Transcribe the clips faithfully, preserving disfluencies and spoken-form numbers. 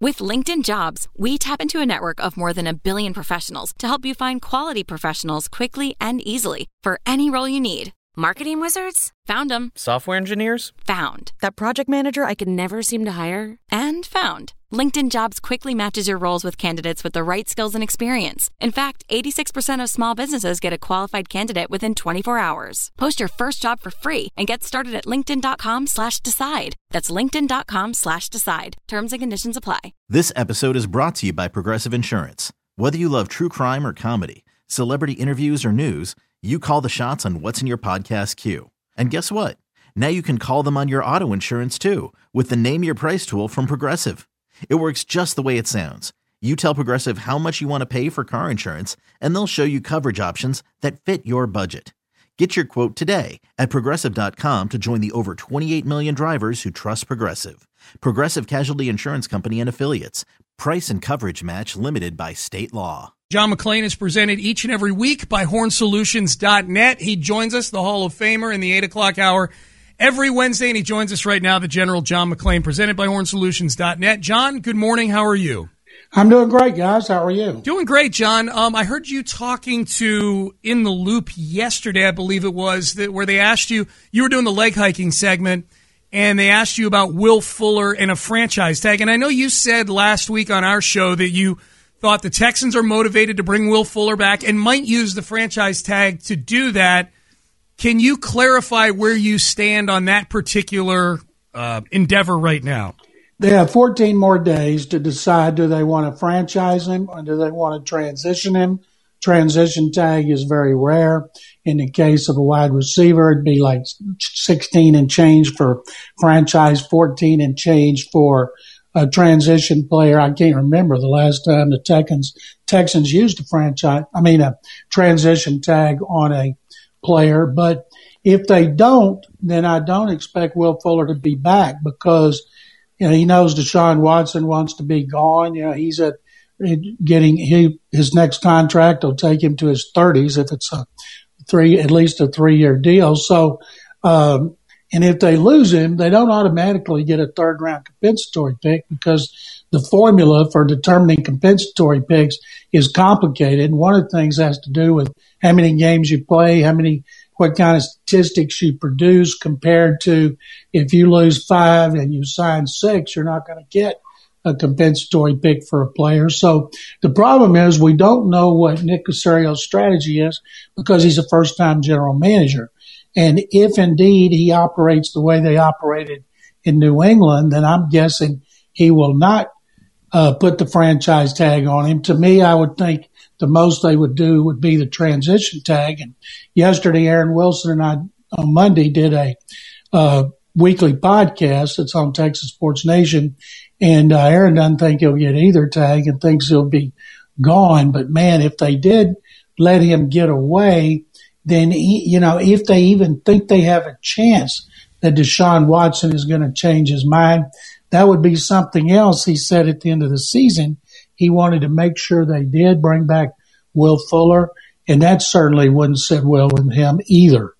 With LinkedIn Jobs, we tap into a network of more than a billion professionals to help you find quality professionals quickly and easily for any role you need. Marketing wizards? Found them. Software engineers? Found. That project manager I could never seem to hire? And found. LinkedIn Jobs quickly matches your roles with candidates with the right skills and experience. In fact, eighty-six percent of small businesses get a qualified candidate within twenty-four hours. Post your first job for free and get started at linkedin.com slash decide. That's linkedin.com slash decide. Terms and conditions apply. This episode is brought to you by Progressive Insurance. Whether you love true crime or comedy, celebrity interviews or news, you call the shots on what's in your podcast queue. And guess what? Now you can call them on your auto insurance too with the Name Your Price tool from Progressive. It works just the way it sounds. You tell Progressive how much you want to pay for car insurance, and they'll show you coverage options that fit your budget. Get your quote today at Progressive dot com to join the over twenty-eight million drivers who trust Progressive. Progressive Casualty Insurance Company and Affiliates. Price and coverage match limited by state law. John McClain is presented each and every week by horn solutions dot net. He joins us, the Hall of Famer, in the eight o'clock hour every Wednesday, and he joins us right now, the General John McClain, presented by horn solutions dot net. John, good morning. How are you? I'm doing great, guys. How are you? Doing great, John. Um, I heard you talking to In the Loop yesterday, I believe it was, that where they asked you, you were doing the leg hiking segment, and they asked you about Will Fuller and a franchise tag. And I know you said last week on our show that you thought the Texans are motivated to bring Will Fuller back and might use the franchise tag to do that. Can you clarify where you stand on that particular uh, endeavor right now? They have fourteen more days to decide, do they want to franchise him or do they want to transition him? Transition tag is very rare. In the case of a wide receiver, it'd be like sixteen and change for franchise, fourteen and change for a transition player. I can't remember the last time the Texans Texans used a franchise, I mean a transition tag on a player. But if they don't, then I don't expect Will Fuller to be back because, you know, he knows Deshaun Watson wants to be gone. You know, he's at getting he his next contract will take him to his thirties if it's a three at least a three year deal. So, um, and if they lose him, they don't automatically get a third round compensatory pick because the formula for determining compensatory picks is complicated. And one of the things has to do with how many games you play, how many, what kind of statistics you produce compared to if you lose five and you sign six, you're not going to get a compensatory pick for a player. So the problem is we don't know what Nick Caserio's strategy is because he's a first time general manager. And if indeed he operates the way they operated in New England, then I'm guessing he will not uh, put the franchise tag on him. To me, I would think the most they would do would be the transition tag. And yesterday, Aaron Wilson and I on Monday did a uh, weekly podcast that's on Texas Sports Nation. And uh, Aaron doesn't think he'll get either tag and thinks he'll be gone. But, man, if they did let him get away, then, he, you know, if they even think they have a chance that Deshaun Watson is going to change his mind, that would be something else. He said at the end of the season he wanted to make sure they did bring back Will Fuller, and that certainly wouldn't sit well with him either.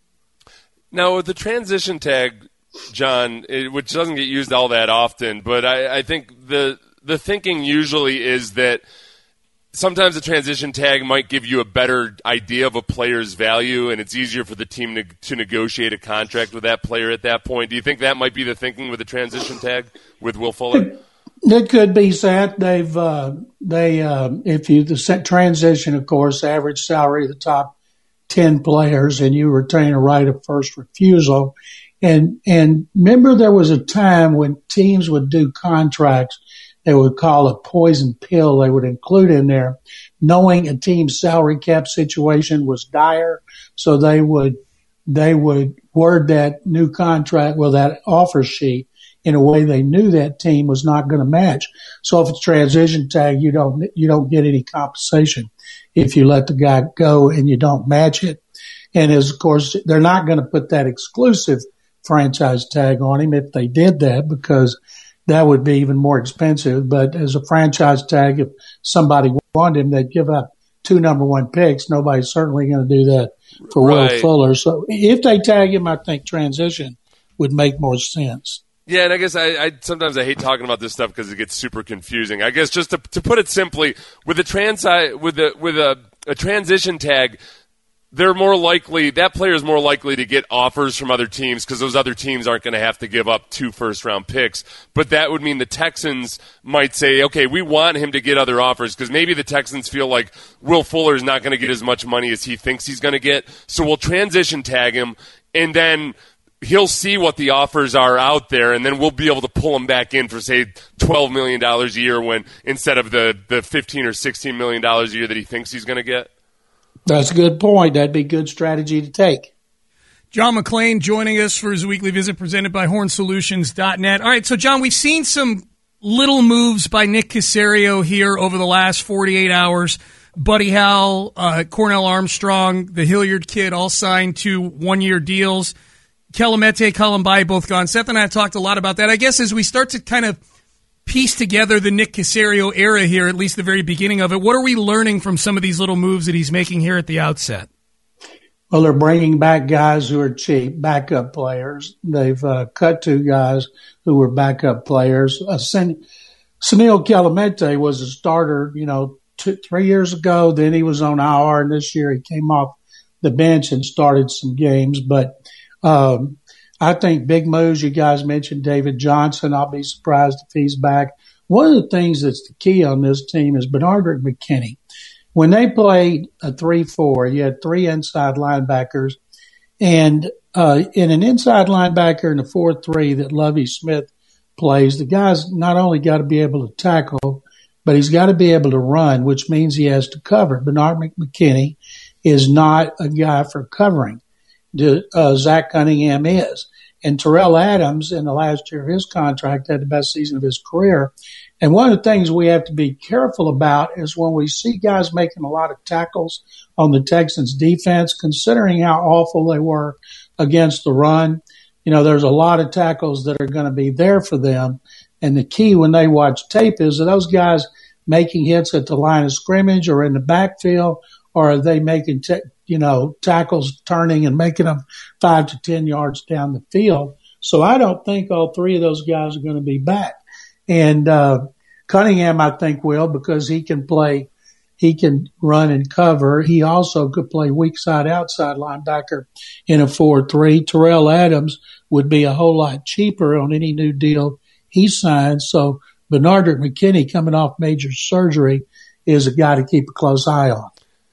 Now, with the transition tag, John, it, which doesn't get used all that often, but I, I think the the thinking usually is that sometimes the transition tag might give you a better idea of a player's value, and it's easier for the team to, to negotiate a contract with that player at that point. Do you think that might be the thinking with the transition tag with Will Fuller? It could be that they've uh, they uh, if you the transition, of course, average salary of the top ten players, and you retain a right of first refusal. And and remember, there was a time when teams would do contracts they would call a poison pill they would include in there, knowing a team's salary cap situation was dire, so they would they would word that new contract, well, that offer sheet in a way they knew that team was not going to match. So if it's transition tag, you don't you don't get any compensation if you let the guy go and you don't match it. And as of course, they're not going to put that exclusive franchise tag on him if they did that, because that would be even more expensive. But as a franchise tag, if somebody wanted him, they'd give up two number one picks. Nobody's certainly going to do that for right. Will Fuller. So if they tag him, I think transition would make more sense. Yeah, and I guess I, I sometimes I hate talking about this stuff because it gets super confusing. I guess just to, to put it simply, with a trans with a with a, a transition tag, they're more likely that player is more likely to get offers from other teams because those other teams aren't going to have to give up two first round picks. But that would mean the Texans might say, okay, we want him to get other offers because maybe the Texans feel like Will Fuller is not going to get as much money as he thinks he's going to get. So we'll transition tag him, and then he'll see what the offers are out there, and then we'll be able to pull him back in for, say, twelve million dollars a year when instead of the, the fifteen or sixteen million dollars a year that he thinks he's going to get. That's a good point. That'd be a good strategy to take. John McClain joining us for his weekly visit presented by horn solutions dot net. All right, so, John, we've seen some little moves by Nick Caserio here over the last forty-eight hours. Buddy Howell, uh, Cornell Armstrong, the Hilliard kid all signed to one-year deals. Kelemete, Columbai both gone. Seth and I have talked a lot about that. I guess as we start to kind of piece together the Nick Caserio era here, at least the very beginning of it, what are we learning from some of these little moves that he's making here at the outset? Well, they're bringing back guys who are cheap, backup players. They've uh, cut two guys who were backup players. Uh, Sen- Sunil Kelemete was a starter, you know, two, three years ago. Then he was on I R, and this year he came off the bench and started some games. But Um, I think big moves. You guys mentioned David Johnson. I'll be surprised if he's back. One of the things that's the key on this team is Benardrick McKinney. When they played a three four, you had three inside linebackers. And uh, in an inside linebacker in a four three that Lovie Smith plays, the guy's not only got to be able to tackle, but he's got to be able to run, which means he has to cover. Benardrick McKinney is not a guy for covering. Uh, Zach Cunningham is. And Terrell Adams, in the last year of his contract, had the best season of his career. And one of the things we have to be careful about is when we see guys making a lot of tackles on the Texans defense, considering how awful they were against the run, you know, there's a lot of tackles that are going to be there for them. And the key when they watch tape is, are those guys making hits at the line of scrimmage or in the backfield, or are they making t- you know, tackles turning and making them five to ten yards down the field? So I don't think all three of those guys are going to be back. And uh, Cunningham, I think, will, because he can play, he can run and cover. He also could play weak side, outside linebacker in a four three. Terrell Adams would be a whole lot cheaper on any new deal he signs. So Benardrick McKinney, coming off major surgery, is a guy to keep a close eye on.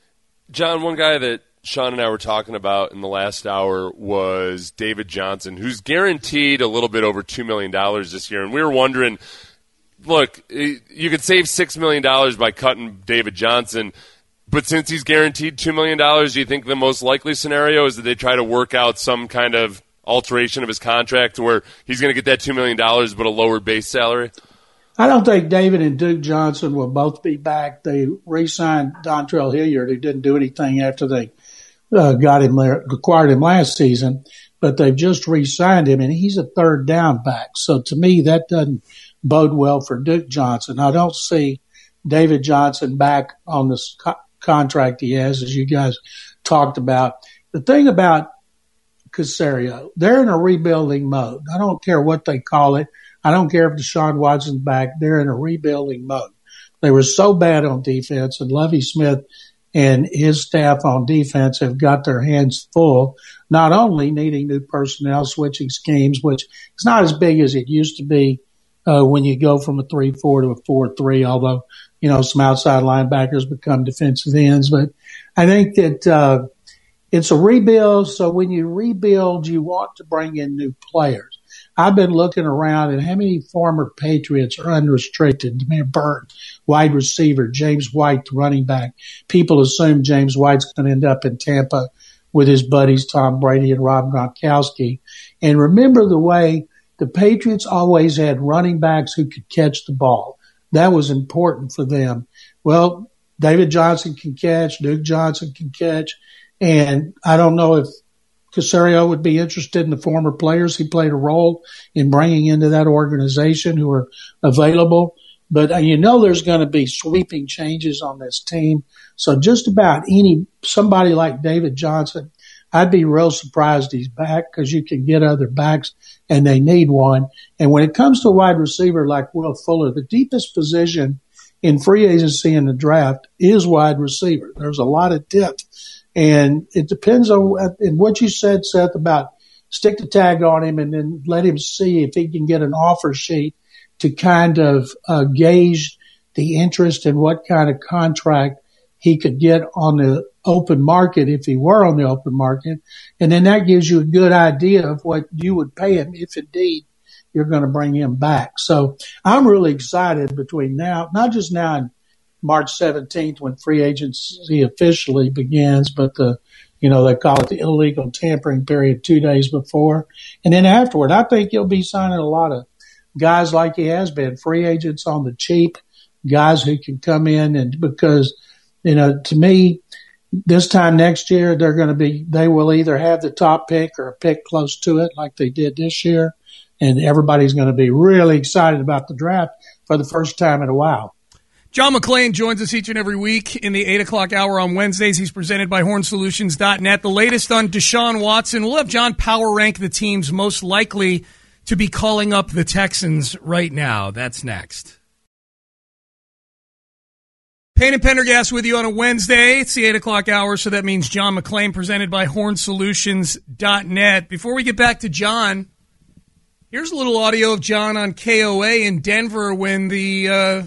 John, one guy that Sean and I were talking about in the last hour was David Johnson, who's guaranteed a little bit over two million dollars this year. And we were wondering, look, you could save six million dollars by cutting David Johnson, but since he's guaranteed two million dollars, do you think the most likely scenario is that they try to work out some kind of alteration of his contract to where he's going to get that two million dollars but a lower base salary? I don't think David and Duke Johnson will both be back. They re-signed Dontrell Hilliard, who didn't do anything after they uh, got him there, acquired him last season, but they've just re-signed him, and he's a third down back. So to me, that doesn't bode well for Duke Johnson. I don't see David Johnson back on this co- contract he has, as you guys talked about. The thing about Caserio, they're in a rebuilding mode. I don't care what they call it. I don't care if Deshaun Watson's back. They're in a rebuilding mode. They were so bad on defense, and Lovie Smith and his staff on defense have got their hands full, not only needing new personnel, switching schemes, which is not as big as it used to be uh, when you go from a three four to a four three, although, you know, some outside linebackers become defensive ends. But I think that uh, it's a rebuild, so when you rebuild, you want to bring in new players. I've been looking around at how many former Patriots are unrestricted. Demir Byrd, wide receiver, James White, running back. People assume James White's going to end up in Tampa with his buddies Tom Brady and Rob Gronkowski. And remember the way the Patriots always had running backs who could catch the ball. That was important for them. Well, David Johnson can catch, Duke Johnson can catch, and I don't know if Caserio would be interested in the former players he played a role in bringing into that organization who are available. But uh, you know there's going to be sweeping changes on this team. So just about any somebody like David Johnson I'd be real surprised he's back because you can get other backs and they need one. And when it comes to a wide receiver like Will Fuller, the deepest position in free agency in the draft is wide receiver. There's a lot of depth. And it depends on and what you said, Seth, about stick the tag on him and then let him see if he can get an offer sheet to kind of uh, gauge the interest in what kind of contract he could get on the open market if he were on the open market. And then that gives you a good idea of what you would pay him if indeed you're going to bring him back. So I'm really excited between now, not just now and March seventeenth when free agency officially begins, but the, you know, they call it the illegal tampering period two days before. And then afterward, I think you'll be signing a lot of guys like he has been, free agents on the cheap, guys who can come in and because, you know, to me, this time next year, they're going to be, they will either have the top pick or a pick close to it like they did this year. And everybody's going to be really excited about the draft for the first time in a while. John McClain joins us each and every week in the eight o'clock hour on Wednesdays. He's presented by horn solutions dot net. The latest on Deshaun Watson. We'll have John power rank the teams most likely to be calling up the Texans right now. That's next. Payne and Pendergast with you on a Wednesday. It's the eight o'clock hour, so that means John McClain presented by horn solutions dot net. Before we get back to John, here's a little audio of John on K O A in Denver when the uh,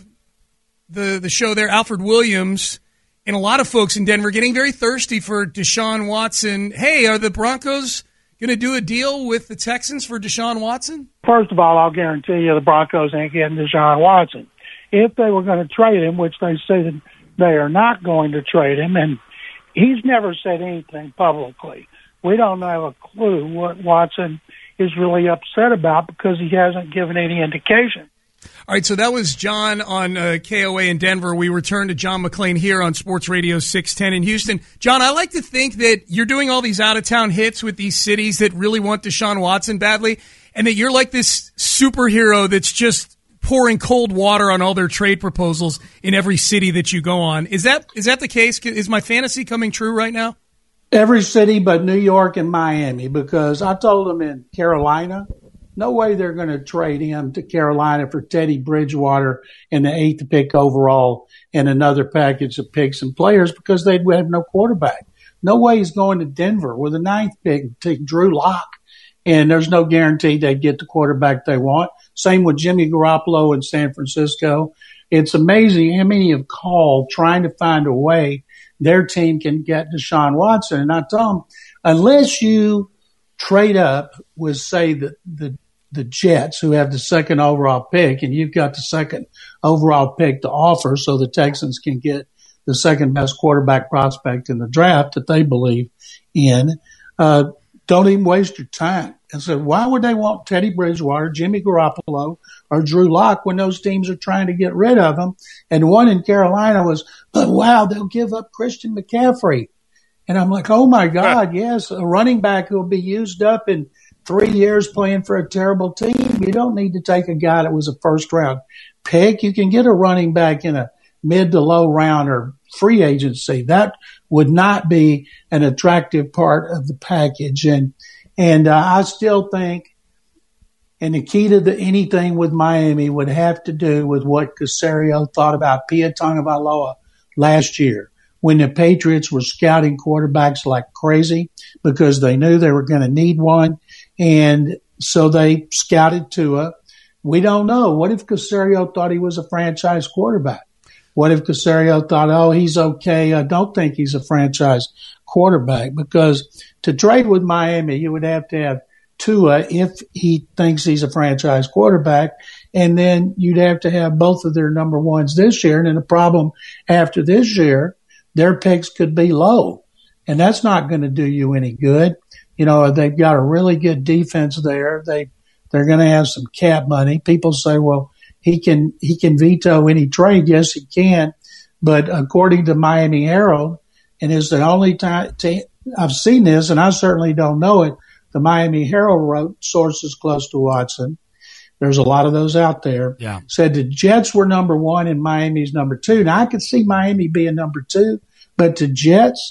the the show there, Alfred Williams, and a lot of folks in Denver getting very thirsty for Deshaun Watson. Hey, are the Broncos going to do a deal with the Texans for Deshaun Watson? First of all, I'll guarantee you the Broncos ain't getting Deshaun Watson. If they were going to trade him, which they say that they are not going to trade him, and he's never said anything publicly. We don't have a clue what Watson is really upset about because he hasn't given any indication. All right, so that was John on uh, K O A in Denver. We return to John McClain here on Sports Radio six ten in Houston. John, I like to think that you're doing all these out-of-town hits with these cities that really want Deshaun Watson badly, and that you're like this superhero that's just pouring cold water on all their trade proposals in every city that you go on. Is that is that the case? Is my fantasy coming true right now? Every city but New York and Miami, because I told them in Carolina, no way they're going to trade him to Carolina for Teddy Bridgewater and the eighth pick overall and another package of picks and players because they'd have no quarterback. No way he's going to Denver with the ninth pick to take Drew Lock, and there's no guarantee they'd get the quarterback they want. Same with Jimmy Garoppolo in San Francisco. It's amazing how many have called trying to find a way their team can get Deshaun Watson. And I tell them, unless you trade up with, say, the, the, the Jets, who have the second overall pick, and you've got the second overall pick to offer so the Texans can get the second best quarterback prospect in the draft that they believe in, uh, don't even waste your time. And so why would they want Teddy Bridgewater, Jimmy Garoppolo, or Drew Lock when those teams are trying to get rid of them? And one in Carolina was, but wow, they'll give up Christian McCaffrey. And I'm like, oh, my God, yes, a running back who will be used up in three years playing for a terrible team. You don't need to take a guy that was a first-round pick. You can get a running back in a mid to low round or free agency. That would not be an attractive part of the package. And and uh, I still think, and the key to the, anything with Miami would have to do with what Caserio thought about Tua Tagovailoa last year when the Patriots were scouting quarterbacks like crazy because they knew they were going to need one. And so they scouted Tua. We don't know. What if Caserio thought he was a franchise quarterback? What if Caserio thought, oh, he's okay. I don't think he's a franchise quarterback, because to trade with Miami, you would have to have Tua if he thinks he's a franchise quarterback, and then you'd have to have both of their number ones this year. And then the problem after this year, their picks could be low, and that's not going to do you any good. You know, they've got a really good defense there. They, they're going to have some cap money. People say, well, he can, he can veto any trade. Yes, he can. But according to Miami Herald, and it's the only time t- I've seen this, and I certainly don't know it, the Miami Herald wrote, sources close to Watson, there's a lot of those out there, yeah, said the Jets were number one and Miami's number two. Now, I could see Miami being number two, but the Jets,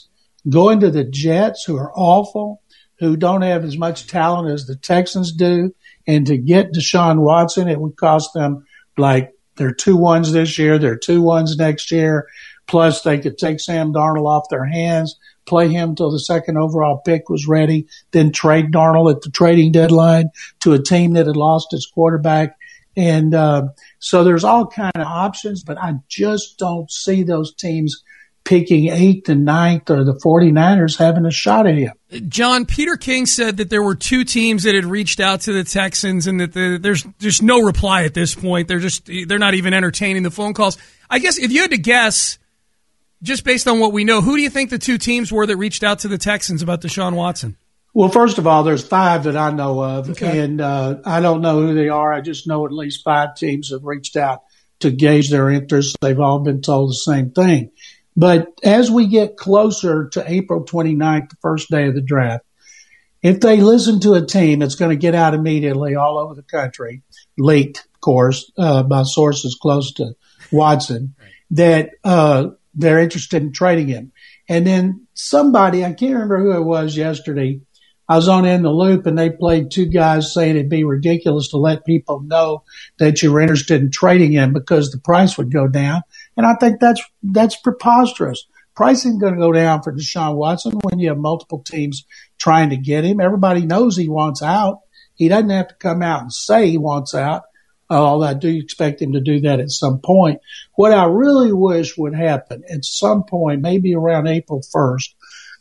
going to the Jets, who are awful, who don't have as much talent as the Texans do, and to get Deshaun Watson, it would cost them like their two ones this year, their two ones next year, plus they could take Sam Darnold off their hands, play him till the second overall pick was ready, then trade Darnold at the trading deadline to a team that had lost its quarterback. And uh, so there's all kind of options, but I just don't see those teams picking eighth and ninth or the 49ers having a shot at him. John, Peter King said that there were two teams that had reached out to the Texans and that the, there's just no reply at this point. They're just they're not even entertaining the phone calls. I guess if you had to guess, just based on what we know, who do you think the two teams were that reached out to the Texans about Deshaun Watson? Well, first of all, there's five that I know of, okay. and uh, I don't know who they are. I just know at least five teams have reached out to gauge their interest. They've all been told the same thing. But as we get closer to April twenty-ninth, the first day of the draft, if they listen to a team that's going to get out immediately all over the country, leaked, of course, uh, by sources close to Watson, right. that uh, they're interested in trading him. And then somebody, I can't remember who it was yesterday, I was on In the Loop, and they played two guys saying it'd be ridiculous to let people know that you were interested in trading him because the price would go down. And I think that's that's preposterous. Price isn't going to go down for Deshaun Watson when you have multiple teams trying to get him. Everybody knows he wants out. He doesn't have to come out and say he wants out, although I do expect him to do that at some point. What I really wish would happen at some point, maybe around April first,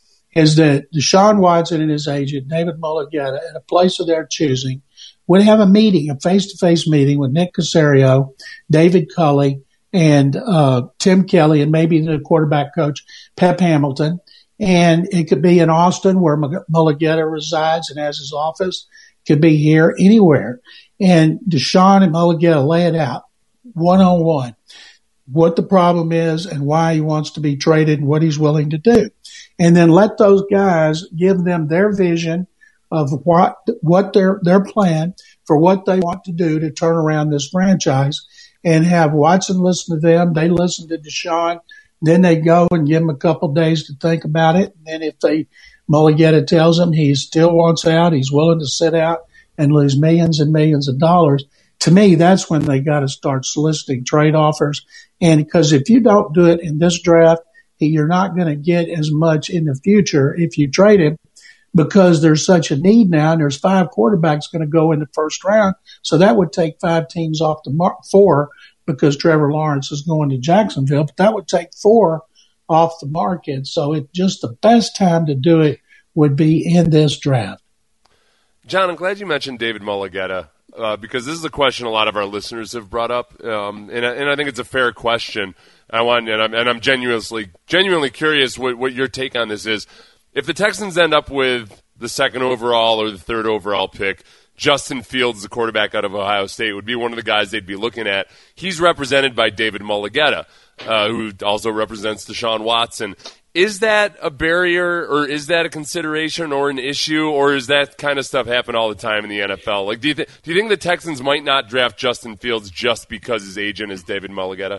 is that Deshaun Watson and his agent, David Mulugheta, at a place of their choosing, would have a meeting, a face-to-face meeting with Nick Caserio, David Culley, and uh, Tim Kelly, and maybe the quarterback coach, Pep Hamilton. And it could be in Austin, where Mulugheta resides and has his office. It could be here, anywhere. And Deshaun and Mulugheta lay it out one-on-one, what the problem is and why he wants to be traded and what he's willing to do. And then let those guys give them their vision of what what their their plan for what they want to do to turn around this franchise, and have Watson listen to them. They listen to Deshaun. Then they go and give him a couple of days to think about it. And then if they Mulugheta tells him he still wants out, he's willing to sit out and lose millions and millions of dollars. To me, that's when they got to start soliciting trade offers. And because if you don't do it in this draft, you're not going to get as much in the future if you trade him, because there's such a need now, and there's five quarterbacks going to go in the first round. So that would take five teams off the mark, four, because Trevor Lawrence is going to Jacksonville, but that would take four off the market. So it just the best time to do it would be in this draft. John, I'm glad you mentioned David Mulugheta, uh, because this is a question a lot of our listeners have brought up, um, and, and I think it's a fair question. I want, and I'm, and I'm genuinely, genuinely curious what, what your take on this is. If the Texans end up with the second overall or the third overall pick, Justin Fields, the quarterback out of Ohio State, would be one of the guys they'd be looking at. He's represented by David Mulugheta, uh, who also represents Deshaun Watson. Is that a barrier, or is that a consideration or an issue, or is that kind of stuff happen all the time in the N F L? Like, do you, th- do you think the Texans might not draft Justin Fields just because his agent is David Mulugheta?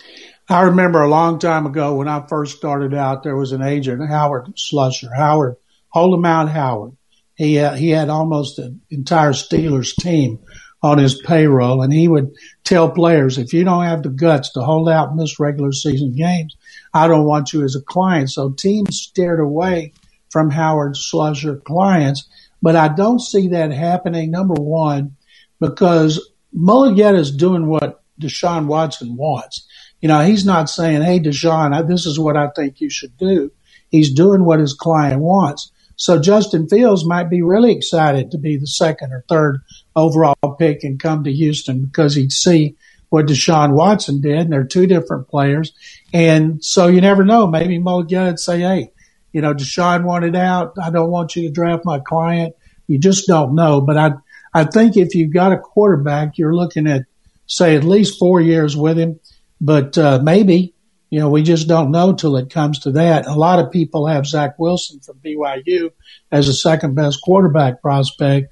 I remember a long time ago when I first started out, there was an agent, Howard Slusher, Howard, hold him out, Howard. He, uh, he had almost an entire Steelers team on his payroll, and he would tell players, if you don't have the guts to hold out and miss regular season games, I don't want you as a client. So teams steered away from Howard Slusher clients, but I don't see that happening, number one, because Mulugheta is doing what Deshaun Watson wants. You know, he's not saying, hey, Deshaun, this is what I think you should do. He's doing what his client wants. So Justin Fields might be really excited to be the second or third overall pick and come to Houston because he'd see what Deshaun Watson did, and they're two different players. And so you never know. Maybe Mulugheta would say, hey, you know, Deshaun wanted out. I don't want you to draft my client. You just don't know. But I, I think if you've got a quarterback, you're looking at, say, at least four years with him. But uh, maybe, you know, we just don't know till it comes to that. A lot of people have Zach Wilson from B Y U as a second-best quarterback prospect,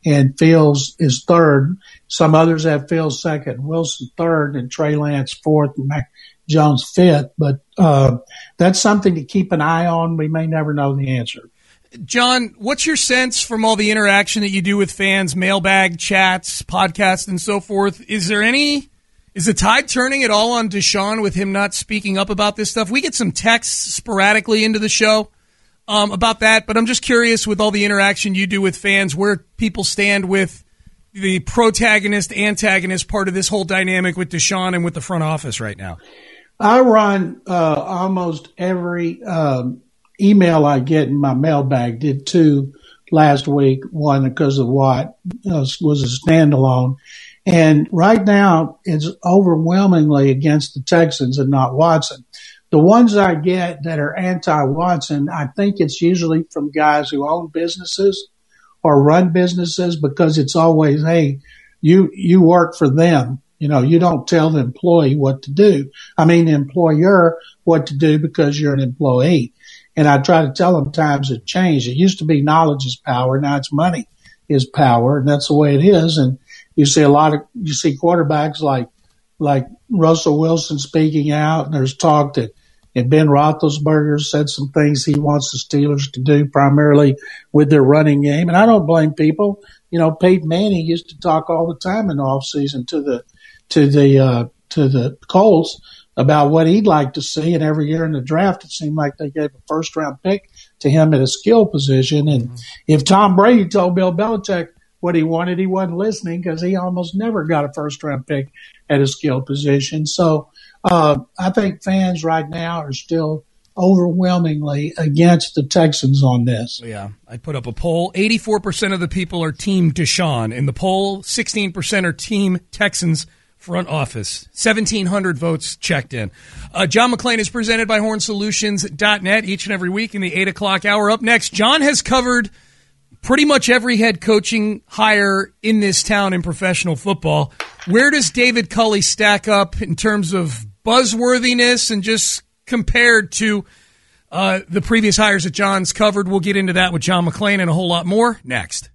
and Fields is third. Some others have Fields second, Wilson third, and Trey Lance fourth, and Mac Jones fifth. But uh, that's something to keep an eye on. We may never know the answer. John, what's your sense from all the interaction that you do with fans, mailbag chats, podcasts, and so forth? Is there any, is the tide turning at all on Deshaun with him not speaking up about this stuff? We get some texts sporadically into the show um, about that, but I'm just curious with all the interaction you do with fans, where people stand with the protagonist, antagonist part of this whole dynamic with Deshaun and with the front office right now. I run uh, almost every um, email I get in my mailbag. Did two last week, one because of what uh, was a standalone. And right now it's overwhelmingly against the Texans and not Watson. The ones I get that are anti-Watson, I think it's usually from guys who own businesses or run businesses, because it's always, hey, you you work for them. You know, you don't tell the employee what to do. I mean, the employer what to do because you're an employee. And I try to tell them times have changed. It used to be knowledge is power. Now it's money is power. And that's the way it is. And you see a lot of, you see quarterbacks like, like Russell Wilson speaking out. And there's talk that and Ben Roethlisberger said some things he wants the Steelers to do primarily with their running game. And I don't blame people. You know, Peyton Manning used to talk all the time in the offseason to the, to the, uh, to the Colts about what he'd like to see. And every year in the draft, it seemed like they gave a first round pick to him at a skill position. And mm-hmm. if Tom Brady told Bill Belichick what he wanted, he wasn't listening, because he almost never got a first round pick at a skill position. So, uh, I think fans right now are still overwhelmingly against the Texans on this. Yeah, I put up a poll. eighty-four percent of the people are Team Deshaun. In the poll, sixteen percent are Team Texans front office. seventeen hundred votes checked in. Uh, John McClain is presented by horn solutions dot net each and every week in the eight o'clock hour. Up next, John has covered pretty much every head coaching hire in this town in professional football. Where does David Culley stack up in terms of buzzworthiness and just compared to uh, the previous hires that John's covered? We'll get into that with John McClain and a whole lot more next.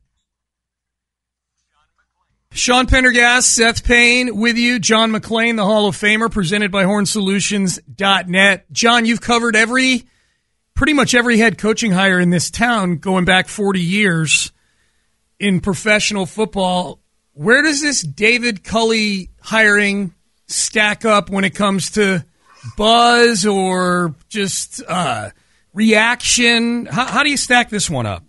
Sean Pendergast, Seth Payne with you. John McClain, the Hall of Famer, presented by horn solutions dot net. John, you've covered every, pretty much every head coaching hire in this town going back forty years in professional football. Where does this David Culley hiring stack up when it comes to buzz or just uh, reaction? How, how do you stack this one up?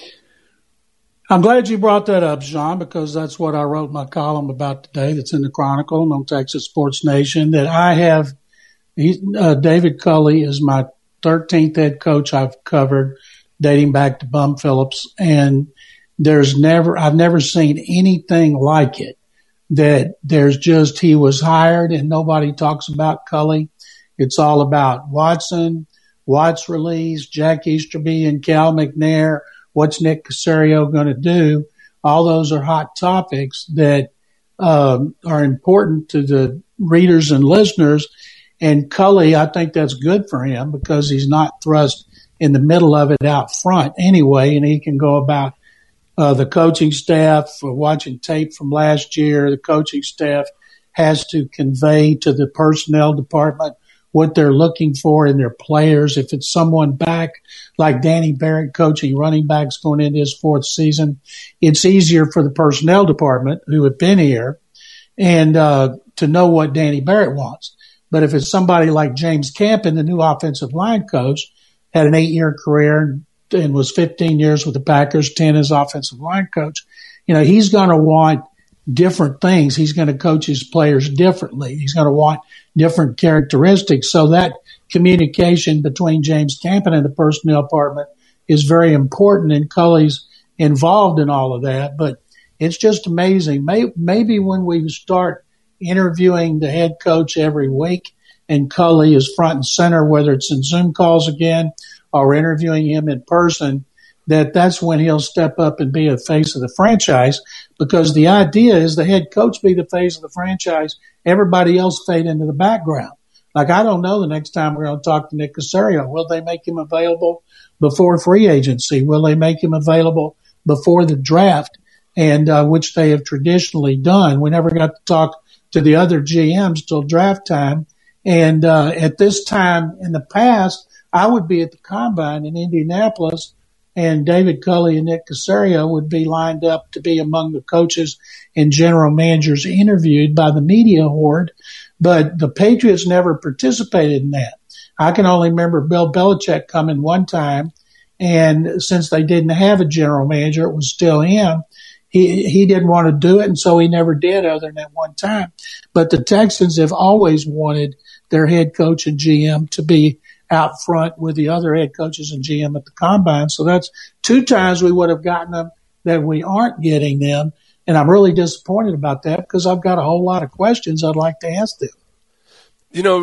I'm glad you brought that up, Sean, because that's what I wrote my column about today that's in the Chronicle and on Texas Sports Nation, that I have he, uh, David Culley is my thirteenth head coach I've covered dating back to Bum Phillips, and there's never I've never seen anything like it. That there's just, he was hired and nobody talks about Culley. It's all about Watson, Watts release, Jack Easterby and Cal McNair. What's Nick Caserio going to do? All those are hot topics that um, are important to the readers and listeners. And Culley, I think that's good for him because he's not thrust in the middle of it out front anyway, and he can go about Uh, the coaching staff, uh, watching tape from last year, the coaching staff has to convey to the personnel department what they're looking for in their players. If it's someone back like Danny Barrett coaching running backs going into his fourth season, it's easier for the personnel department who have been here and uh, to know what Danny Barrett wants. But if it's somebody like James Campen, the new offensive line coach, had an eight-year career and was fifteen years with the Packers, ten as offensive line coach, you know, he's going to want different things. He's going to coach his players differently. He's going to want different characteristics. So that communication between James Campen and the personnel department is very important, and Culley's involved in all of that. But it's just amazing. Maybe when we start interviewing the head coach every week and Culley is front and center, whether it's in Zoom calls again or interviewing him in person, that that's when he'll step up and be a face of the franchise, because the idea is the head coach be the face of the franchise, everybody else fade into the background. Like, I don't know the next time we're going to talk to Nick Caserio. Will they make him available before free agency? Will they make him available before the draft? and uh, which they have traditionally done. We never got to talk to the other G Ms till draft time. And uh, at this time in the past, I would be at the Combine in Indianapolis, and David Culley and Nick Caserio would be lined up to be among the coaches and general managers interviewed by the media horde. But the Patriots never participated in that. I can only remember Bill Belichick coming one time, and since they didn't have a general manager, it was still him. He he didn't want to do it, and so he never did other than that one time. But the Texans have always wanted their head coach and G M to be out front with the other head coaches and G M at the Combine. So that's two times we would have gotten them that we aren't getting them. And I'm really disappointed about that because I've got a whole lot of questions I'd like to ask them. You know,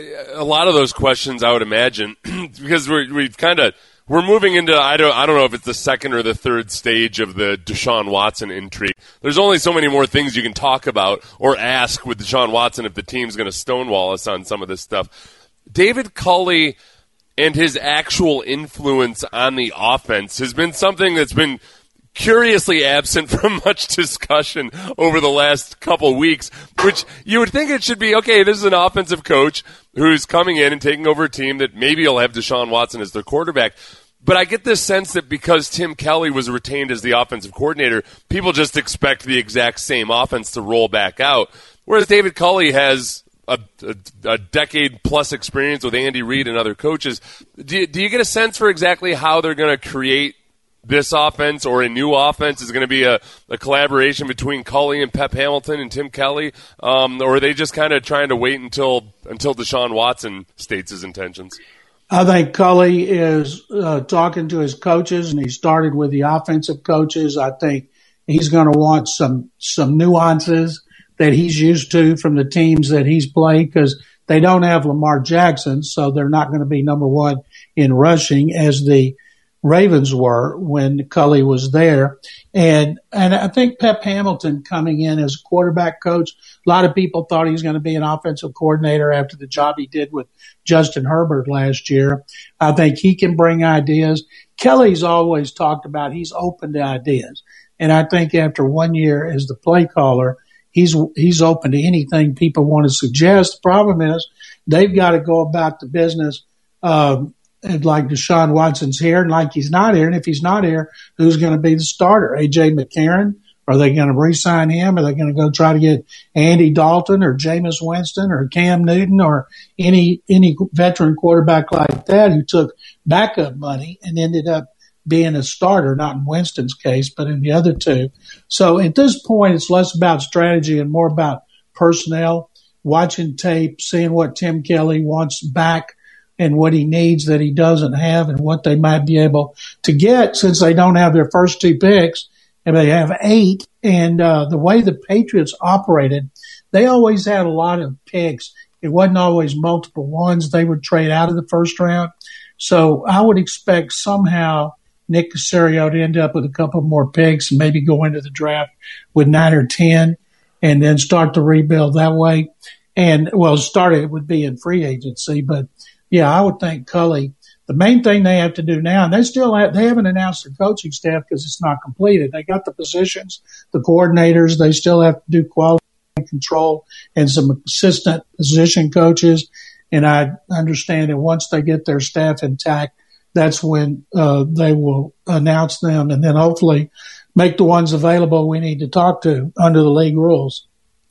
a lot of those questions I would imagine, because we're, we've kind of we're moving into I don't I don't know if it's the second or the third stage of the Deshaun Watson intrigue. There's only so many more things you can talk about or ask with Deshaun Watson if the team's going to stonewall us on some of this stuff. David Culley and his actual influence on the offense has been something that's been curiously absent from much discussion over the last couple weeks, which you would think it should be, okay, this is an offensive coach who's coming in and taking over a team that maybe will have Deshaun Watson as their quarterback. But I get this sense that because Tim Kelly was retained as the offensive coordinator, people just expect the exact same offense to roll back out, whereas David Culley has a, a, a decade-plus experience with Andy Reid and other coaches. Do you, do you get a sense for exactly how they're going to create this offense, or a new offense? Is going to be a, a collaboration between Culley and Pep Hamilton and Tim Kelly, um, or are they just kind of trying to wait until until Deshaun Watson states his intentions? I think Culley is uh, talking to his coaches, and he started with the offensive coaches. I think he's going to want some some nuances that he's used to from the teams that he's played, because they don't have Lamar Jackson, so they're not going to be number one in rushing as the Ravens were when Culley was there. And and I think Pep Hamilton coming in as a quarterback coach, a lot of people thought he was going to be an offensive coordinator after the job he did with Justin Herbert last year. I think he can bring ideas. Kelly's always talked about he's open to ideas. And I think after one year as the play caller, he's he's open to anything people want to suggest. The problem is they've got to go about the business um, and like Deshaun Watson's here and like he's not here. And if he's not here, who's going to be the starter? A J McCarron? Are they going to re-sign him? Are they going to go try to get Andy Dalton or Jameis Winston or Cam Newton or any any veteran quarterback like that who took backup money and ended up being a starter, not in Winston's case, but in the other two? So at this point, it's less about strategy and more about personnel, watching tape, seeing what Tim Kelly wants back and what he needs that he doesn't have and what they might be able to get since they don't have their first two picks and they have eight. And uh, the way the Patriots operated, they always had a lot of picks. It wasn't always multiple ones. They would trade out of the first round. So I would expect somehow Nick Caserio to end up with a couple more picks and maybe go into the draft with nine or ten and then start to rebuild that way. And, well, start it would be in free agency, but yeah, I would think Culley, the main thing they have to do now, and they still have, they haven't announced their coaching staff because it's not completed. They got the positions, the coordinators. They still have to do quality control and some assistant position coaches. And I understand that once they get their staff intact, that's when uh, they will announce them and then hopefully make the ones available we need to talk to under the league rules.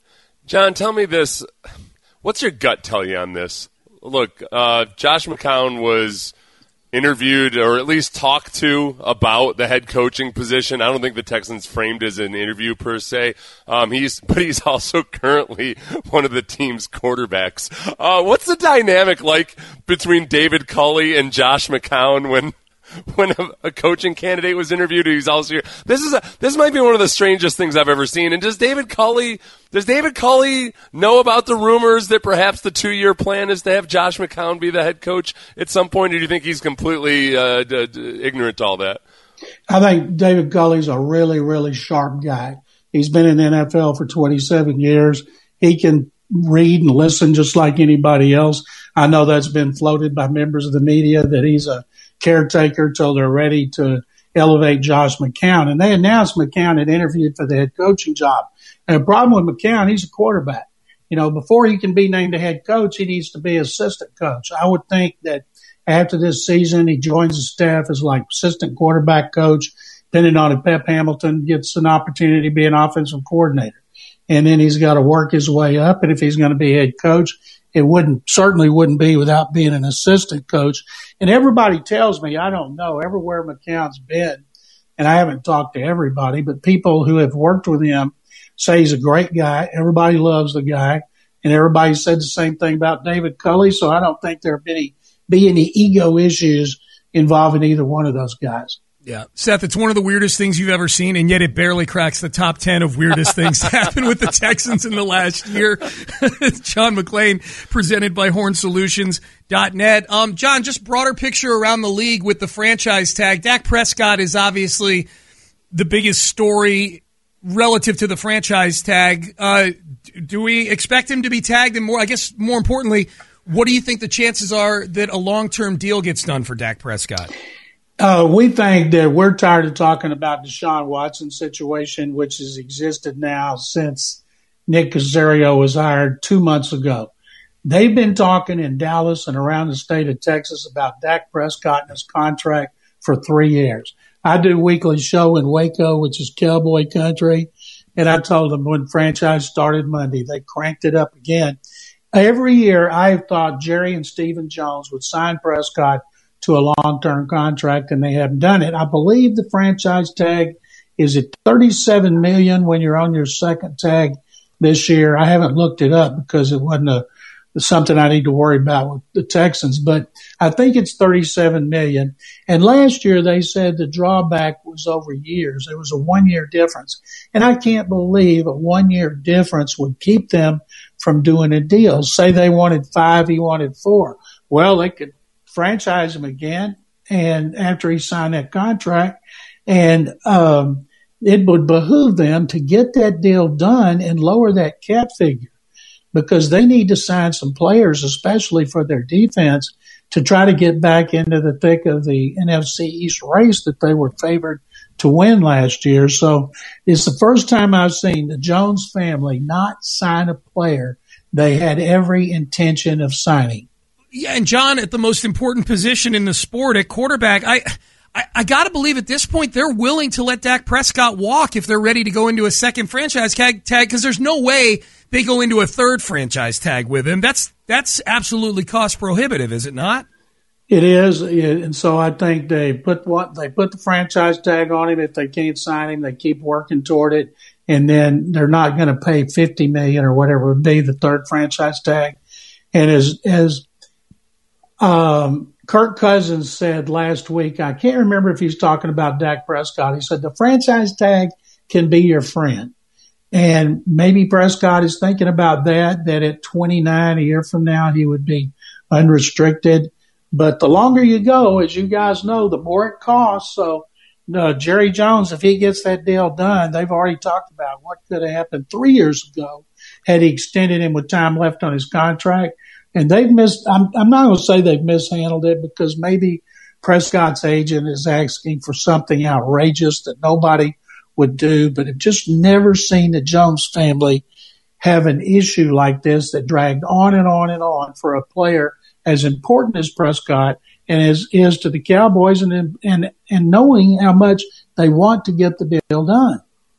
John, tell me this. What's your gut tell you on this? Look, uh, Josh McCown was interviewed or at least talked to about the head coaching position. I don't think the Texans framed as an interview per se. Um, he's, but he's also currently one of the team's quarterbacks. Uh, what's the dynamic like between David Culley and Josh McCown when when a, a coaching candidate was interviewed? He's also here. This is a, this might be one of the strangest things I've ever seen. And does David Culley does David Culley know about the rumors that perhaps the two-year plan is to have Josh McCown be the head coach at some point, or do you think he's completely uh, d- d- ignorant to all that? I think David Culley's a really, really sharp guy. He's been in the N F L for twenty-seven years. He can read and listen just like anybody else. I know that's been floated by members of the media that he's a caretaker till they're ready to elevate Josh McCown. And they announced McCown had interviewed for the head coaching job. And the problem with McCown, he's a quarterback. You know, before he can be named a head coach, he needs to be assistant coach. I would think that after this season, he joins the staff as like assistant quarterback coach, depending on if Pep Hamilton gets an opportunity to be an offensive coordinator. And then he's got to work his way up. And if he's going to be head coach, it wouldn't, certainly wouldn't be without being an assistant coach. And everybody tells me, I don't know, everywhere McCown's been, and I haven't talked to everybody, but people who have worked with him say he's a great guy. Everybody loves the guy. And everybody said the same thing about David Culley. So I don't think there'll be any, be any ego issues involving either one of those guys. Yeah. Seth, it's one of the weirdest things you've ever seen, and yet it barely cracks the top ten of weirdest things to happen with the Texans in the last year. John McClain, presented by horn solutions dot net. Um, John, just broader picture around the league with the franchise tag. Dak Prescott is obviously the biggest story relative to the franchise tag. Uh, do we expect him to be tagged? And more, I guess more importantly, what do you think the chances are that a long-term deal gets done for Dak Prescott? Uh, we think that we're tired of talking about Deshaun Watson's situation, which has existed now since Nick Caserio was hired two months ago. They've been talking in Dallas and around the state of Texas about Dak Prescott and his contract for three years. I do a weekly show in Waco, which is cowboy country, and I told them when franchise started Monday, they cranked it up again. Every year I've thought Jerry and Stephen Jones would sign Prescott to a long-term contract, and they haven't done it. I believe the franchise tag is at thirty-seven million dollars when you're on your second tag this year. I haven't looked it up because it wasn't a, something I need to worry about with the Texans, but I think it's thirty-seven million dollars. And last year they said the drawback was over years. It was a one-year difference. And I can't believe a one-year difference would keep them from doing a deal. Say they wanted five, he wanted four. Well, they could franchise him again, and after he signed that contract, and um, it would behoove them to get that deal done and lower that cap figure, because they need to sign some players, especially for their defense, to try to get back into the thick of the N F C East race that they were favored to win last year. So it's the first time I've seen the Jones family not sign a player they had every intention of signing. Yeah, and John, at the most important position in the sport, at quarterback, I I, I got to believe at this point they're willing to let Dak Prescott walk if they're ready to go into a second franchise tag, because there's no way they go into a third franchise tag with him. That's that's absolutely cost prohibitive, is it not? It is, and so I think they put what they put the franchise tag on him. If they can't sign him, they keep working toward it, and then they're not going to pay fifty million dollars or whatever would be the third franchise tag. And as as Um, Kirk Cousins said last week, I can't remember if he's talking about Dak Prescott. He said the franchise tag can be your friend. And maybe Prescott is thinking about that, that at twenty-nine, a year from now, he would be unrestricted. But the longer you go, as you guys know, the more it costs. So uh, Jerry Jones, if he gets that deal done, they've already talked about what could have happened three years ago had he extended him with time left on his contract. And they've missed, I'm, I'm not going to say they've mishandled it, because maybe Prescott's agent is asking for something outrageous that nobody would do, but I've just never seen the Jones family have an issue like this that dragged on and on and on for a player as important as Prescott and as is to the Cowboys, and, and, and knowing how much they want to get the deal done.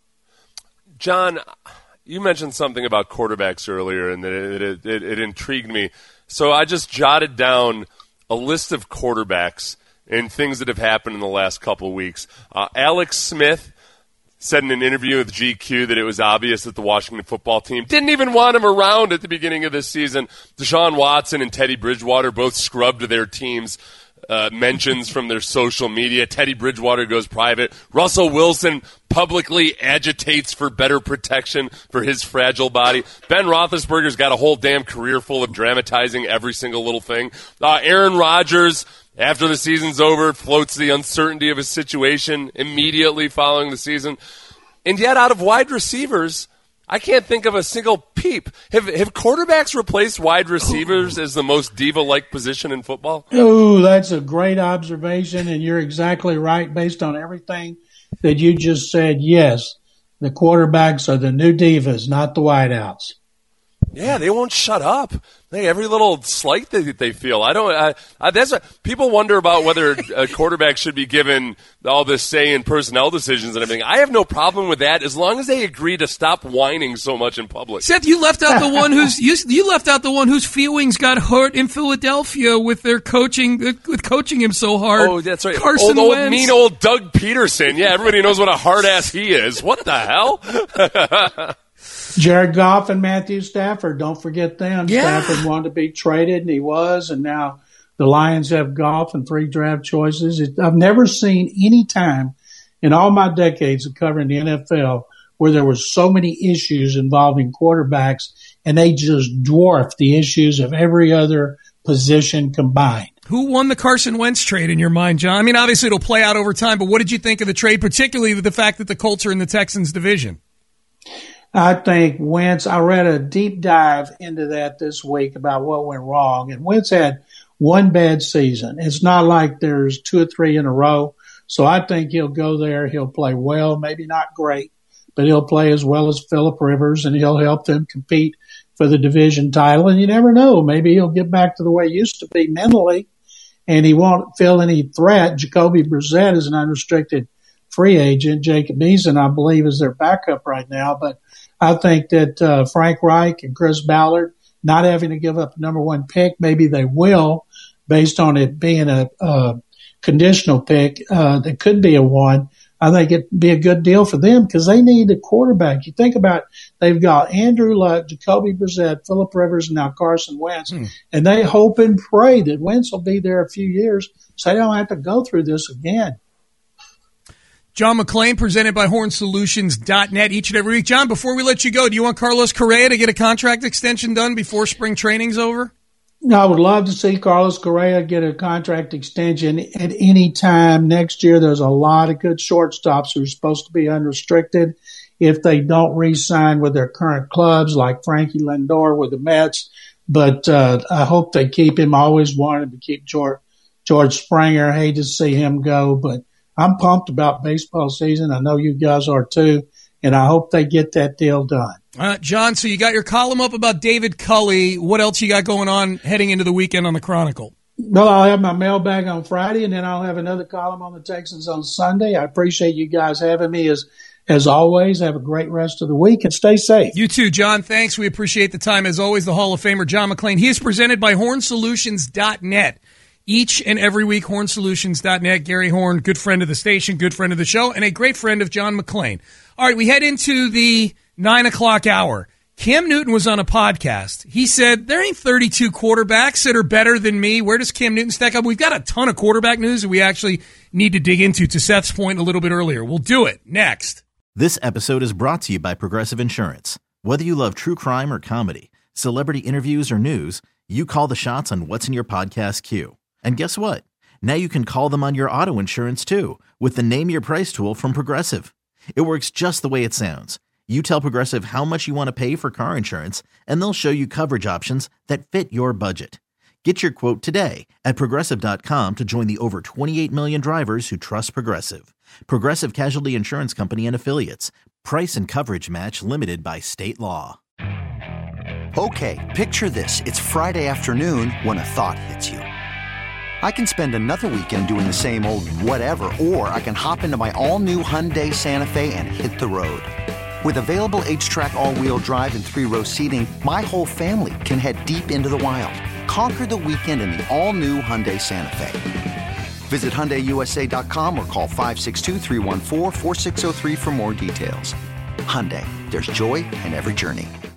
John, you mentioned something about quarterbacks earlier, and it, it, it, it intrigued me. So I just jotted down a list of quarterbacks and things that have happened in the last couple of weeks. Uh, Alex Smith said in an interview with G Q that it was obvious that the Washington football team didn't even want him around at the beginning of this season. Deshaun Watson and Teddy Bridgewater both scrubbed their teams' uh, mentions from their social media. Teddy Bridgewater goes private. Russell Wilson publicly agitates for better protection for his fragile body. Ben Roethlisberger's got a whole damn career full of dramatizing every single little thing. Uh, Aaron Rodgers, after the season's over, floats the uncertainty of his situation immediately following the season. And yet, out of wide receivers, I can't think of a single peep. Have have quarterbacks replaced wide receivers as the most diva-like position in football? Oh, that's a great observation, and you're exactly right based on everything that you just said. Yes, the quarterbacks are the new divas, not the wideouts. Yeah, they won't shut up. They, every little slight that they feel. I don't. I, I, that's what, people wonder about whether a quarterback should be given all this say in personnel decisions and everything. I have no problem with that as long as they agree to stop whining so much in public. Seth, you left out the one who's you, you left out the one whose feelings got hurt in Philadelphia with their coaching with coaching him so hard. Oh, that's right. Carson old, Wentz. old mean old Doug Peterson. Yeah, everybody knows what a hard ass he is. What the hell? Jared Goff and Matthew Stafford, don't forget them. Yeah. Stafford wanted to be traded, and he was, and now the Lions have Goff and three draft choices. It, I've never seen any time in all my decades of covering the N F L where there were so many issues involving quarterbacks, and they just dwarfed the issues of every other position combined. Who won the Carson Wentz trade in your mind, John? I mean, obviously it'll play out over time, but what did you think of the trade, particularly with the fact that the Colts are in the Texans division? I think Wentz, I read a deep dive into that this week about what went wrong. And Wentz had one bad season. It's not like there's two or three in a row. So I think he'll go there. He'll play well, maybe not great, but he'll play as well as Phillip Rivers, and he'll help them compete for the division title. And you never know. Maybe he'll get back to the way he used to be mentally, and he won't feel any threat. Jacoby Brissett is an unrestricted free agent. Jacob Eason, I believe, is their backup right now. But I think that uh, Frank Reich and Chris Ballard not having to give up a number one pick, maybe they will, based on it being a, a conditional pick. Uh, that could be a one. I think it'd be a good deal for them because they need a quarterback. You think about it, they've got Andrew Luck, Jacoby Brissett, Phillip Rivers, and now Carson Wentz, hmm. and they hope and pray that Wentz will be there a few years so they don't have to go through this again. John McClain, presented by Horn Solutions dot net each and every week. John, before we let you go, do you want Carlos Correa to get a contract extension done before spring training's over? No, I would love to see Carlos Correa get a contract extension at any time next year. There's a lot of good shortstops who are supposed to be unrestricted if they don't re-sign with their current clubs, like Frankie Lindor with the Mets. But uh, I hope they keep him. I always wanted to keep George, George Springer. I hate to see him go, but I'm pumped about baseball season. I know you guys are too, and I hope they get that deal done. Uh, John, so you got your column up about David Culley. What else you got going on heading into the weekend on the Chronicle? Well, I'll have my mailbag on Friday, and then I'll have another column on the Texans on Sunday. I appreciate you guys having me as as always. Have a great rest of the week, and stay safe. You too, John. Thanks. We appreciate the time. As always, the Hall of Famer, John McClain. He is presented by Horn Solutions dot net. Each and every week, Horn Solutions dot net. Gary Horn, good friend of the station, good friend of the show, and a great friend of John McClain. All right, we head into the nine o'clock hour. Cam Newton was on a podcast. He said, there ain't thirty-two quarterbacks that are better than me. Where does Cam Newton stack up? We've got a ton of quarterback news that we actually need to dig into, to Seth's point a little bit earlier. We'll do it next. This episode is brought to you by Progressive Insurance. Whether you love true crime or comedy, celebrity interviews or news, you call the shots on what's in your podcast queue. And guess what? Now you can call them on your auto insurance too with the Name Your Price tool from Progressive. It works just the way it sounds. You tell Progressive how much you want to pay for car insurance, and they'll show you coverage options that fit your budget. Get your quote today at Progressive dot com to join the over twenty-eight million drivers who trust Progressive. Progressive Casualty Insurance Company and Affiliates. Price and coverage match limited by state law. Okay, picture this. It's Friday afternoon when a thought hits you. I can spend another weekend doing the same old whatever, or I can hop into my all-new Hyundai Santa Fe and hit the road. With available H-Track all-wheel drive and three-row seating, my whole family can head deep into the wild. Conquer the weekend in the all-new Hyundai Santa Fe. Visit Hyundai U S A dot com or call five six two, three one four, four six zero three for more details. Hyundai, there's joy in every journey.